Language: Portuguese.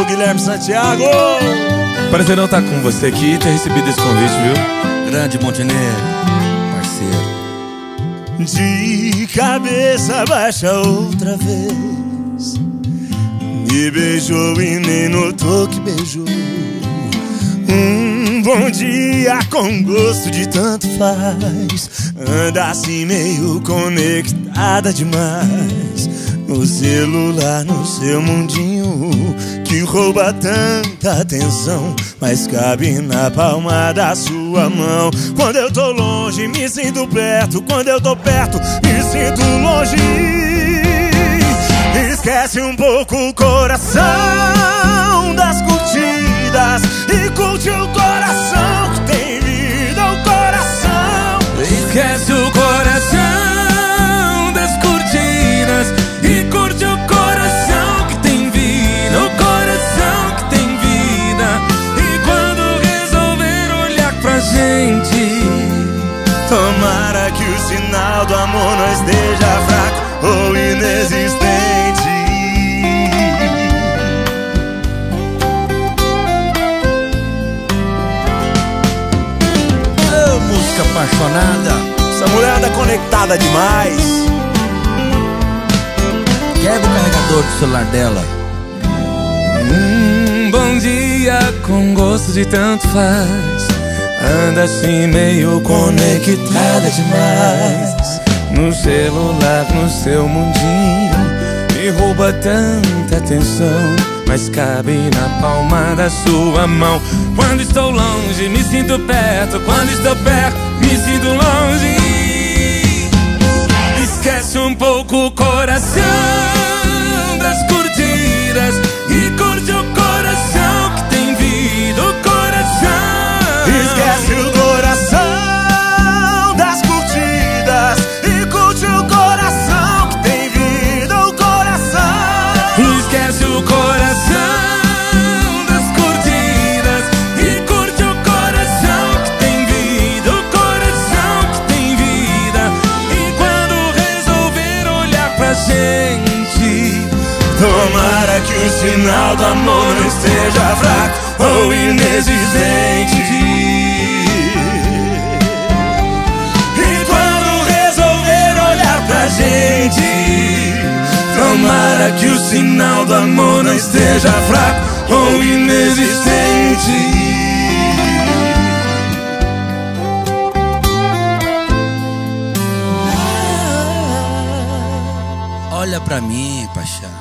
do Guilherme Santiago. Prazer não estar com você aqui e ter recebido esse convite, viu? Grande Montenegro, parceiro. De cabeça baixa outra vez, me beijou e nem notou que beijou. Bom dia com gosto de tanto faz. Anda assim meio conectada demais no celular, no seu mundinho que rouba tanta atenção, mas cabe na palma da sua mão. Quando eu tô longe me sinto perto, quando eu tô perto me sinto longe. Esquece um pouco o coração das curtidas e curte o coração que tem vida, o coração. Esquece o coração das curtidas e curte o coração que tem vida, o coração que tem vida. E quando resolver olhar pra gente, tomara que o sinal do amor não esteja fraco ou inexistente. Música apaixonada, essa mulher anda conectada demais. Quebra o carregador do celular dela. Bom dia com gosto de tanto faz. Anda assim meio conectada demais no celular, no seu mundinho e rouba tanta atenção, mas cabe na palma da sua mão. Quando estou longe me sinto perto, quando estou perto me sinto longe. Esquece um pouco o coração das curtidas e curte o coração que tem vida, o coração. Esquece o coração das curtidas e curte o coração que tem vida, o coração. Esquece o coração das curtidas e curte o coração que tem vida, o coração que tem vida. E quando resolver olhar pra gente, tomara que o sinal do amor não esteja fraco ou inexistente. E quando resolver olhar pra gente, tomara que o sinal do amor não esteja fraco ou inexistente. Olha pra mim, paixão.